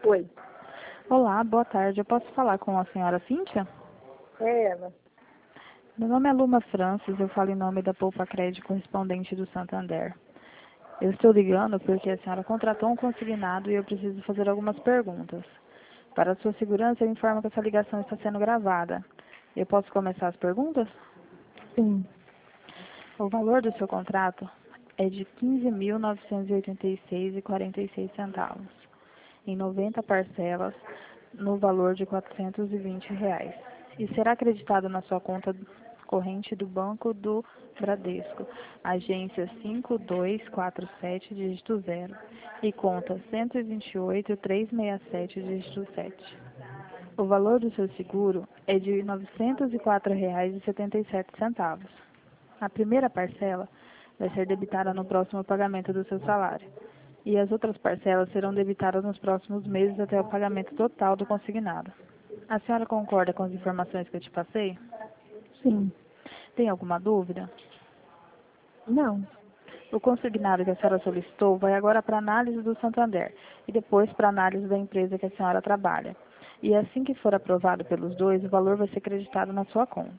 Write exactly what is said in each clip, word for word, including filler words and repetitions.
Oi, Olá, boa tarde. Eu posso falar com a senhora Cíntia? é ela. Meu nome é Luma Francis, eu falo em nome da Poupa Crédito correspondente do Santander. Eu estou ligando porque a senhora contratou um consignado e eu preciso fazer algumas perguntas. Para a sua segurança, eu informo que essa ligação está sendo gravada. Eu posso começar as perguntas? Sim, O valor do seu contrato é de quinze mil novecentos e oitenta e seis reais e quarenta e seis centavos, em noventa parcelas, no valor de quatrocentos e vinte reais. E será acreditado na sua conta corrente do Banco do Bradesco, agência cinco dois quatro sete, dígito zero, e conta cento e vinte e oito, trezentos e sessenta e sete, dígito sete. O valor do seu seguro é de novecentos e quatro reais e setenta e sete centavos. A primeira parcela vai ser debitada no próximo pagamento do seu salário, e as outras parcelas serão debitadas nos próximos meses até o pagamento total do consignado. A senhora concorda com as informações que eu te passei? sim. Tem alguma dúvida? Não, O consignado que a senhora solicitou vai agora para análise do Santander e depois para análise da empresa que a senhora trabalha. E assim que for aprovado pelos dois, o valor vai ser creditado na sua conta.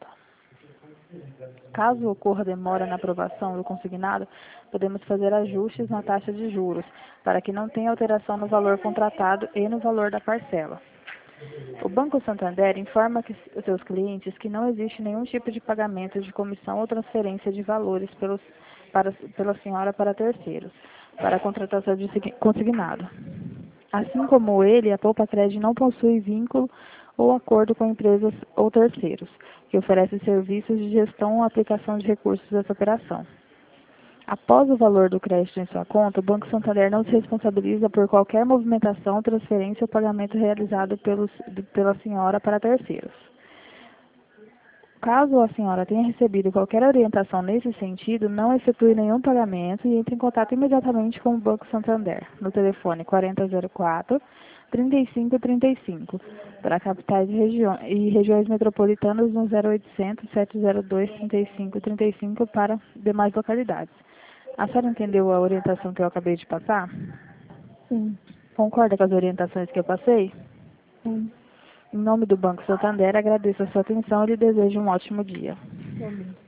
Caso ocorra demora na aprovação do consignado, podemos fazer ajustes na taxa de juros, para que não tenha alteração no valor contratado e no valor da parcela. O Banco Santander informa que os seus clientes que não existe nenhum tipo de pagamento de comissão ou transferência de valores pelos, para, pela senhora para terceiros, para a contratação de segui- consignado. Assim como ele, a Poupa Crédito não possui vínculo ou acordo com empresas ou terceiros, que oferecem serviços de gestão ou aplicação de recursos dessa operação. Após o valor do crédito em sua conta, o Banco Santander não se responsabiliza por qualquer movimentação, transferência ou pagamento realizado pelos, pela senhora para terceiros. Caso a senhora tenha recebido qualquer orientação nesse sentido, não efetue nenhum pagamento e entre em contato imediatamente com o Banco Santander, no telefone quarenta zero quatro, trinta e cinco trinta e cinco, para capitais e, regiões, e regiões metropolitanas no zero oitocentos, sete zero dois, trinta e cinco trinta e cinco para demais localidades. A senhora entendeu a orientação que eu acabei de passar? sim, Concorda com as orientações que eu passei? sim. Em nome do Banco Santander, agradeço a sua atenção e lhe desejo um ótimo dia. Também.